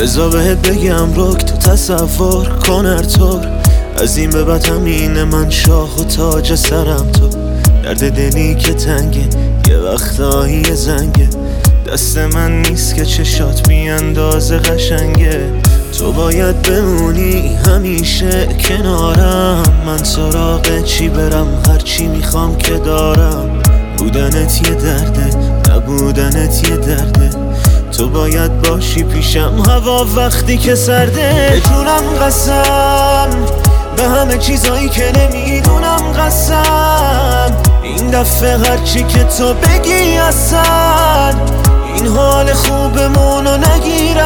بذار بهت بگم رک تو تصور کن ارطور از این به بعد همینه من شاه و تاج سرم تو درد دلی که تنگه یه وقتایی زنگه دست من نیست که چشات بی اندازه قشنگه تو باید بمونی همیشه کنارم من سراغ چی برم هرچی میخوام که دارم بودنت یه درده نبودنت یه درده تو باید باشی پیشم هوا وقتی که سرده به جونم قسم به همه چیزایی که نمیدونم قسم این دفعه هرچی که تو بگی اصلا این حال خوبمونو نگیر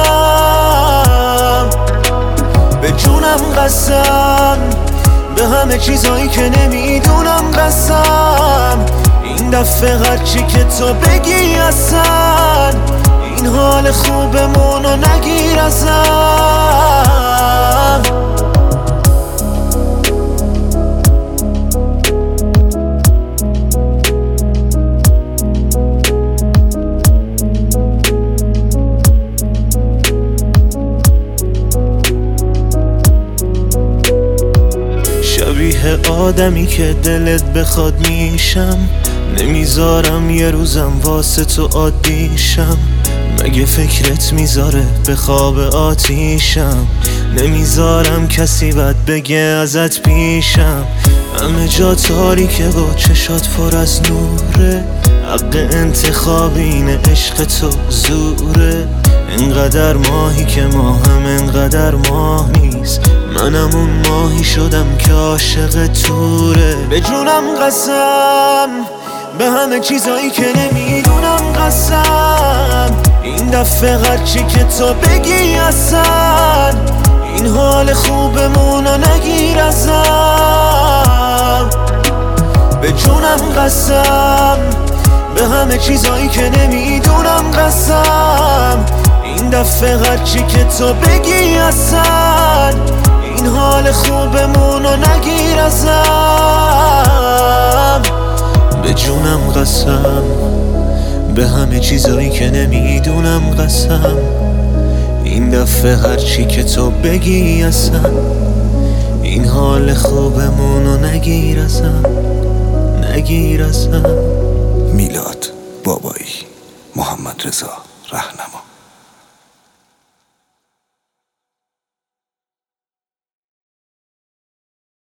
ازم به جونم قسم به همه چیزایی که نمیدونم قسم این دفعه هرچی که تو بگی اصلا این حال خوبمونو نگیر ازم شبیه آدمی که دلت بخواد میشم نمیذارم یه روزم واسه تو عادیشم مگه فکرت میذاره به خواب آتیشم نمیذارم کسی بد بگه ازت پیشم همه جا تاریکه و چشات پر از نوره حق انتخاب اینه عشق تو زوره انقدر ماهی که ماهم انقدر ماه نیست منم اون ماهی شدم که عاشق توره به جونم قسم به همه چیزایی که نمیدونم قسم این دفعه هرچی که تو بگی اصلا این حال خوبمونو نگیر ازم به جونم قسم به همه چیزایی که نمیدونم قسم این دفعه هرچی که تو بگی اصلا این حال خوبمونو نگیر ازم به جونم قسم به همه چیزایی که نمیدونم قسم این دفعه هرچی که تو بگی اصلا این حال خوبمونو نگیر ازم نگیر ازم میلاد بابایی محمد رضا رهنما